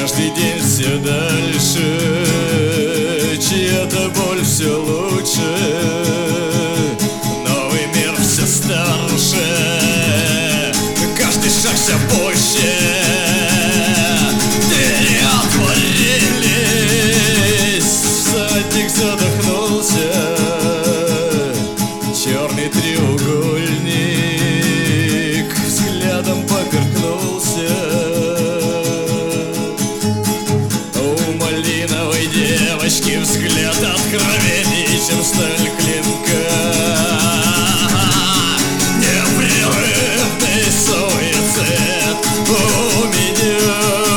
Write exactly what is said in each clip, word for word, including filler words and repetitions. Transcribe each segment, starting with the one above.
Каждый день все дальше, чья-то боль все лучше, новый мир все старше, каждый шаг все позже. Двери отворились, всадник задохнулся, черный треугольник взглядом поперхнулся. Девочки взгляд откровенней, чем сталь клинка. Непрерывный суицид у меня.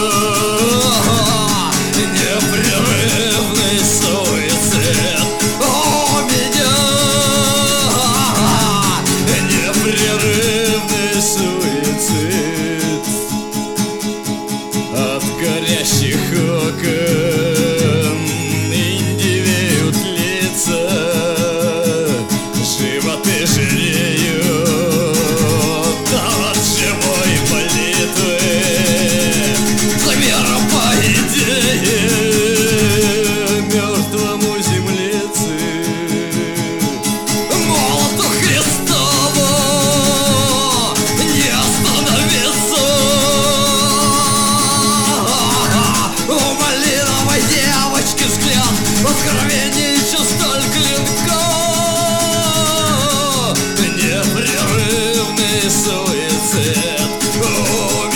Непрерывный суицид у меня. Непрерывный суицид от горящих окон. Животы жиреют от живой молитвы за миру, по идее, мертвому землице. Молоту Христову не остановиться. У малиновой девочки взгляд откровенней, чем сталь клинка. Непрерывный суицид.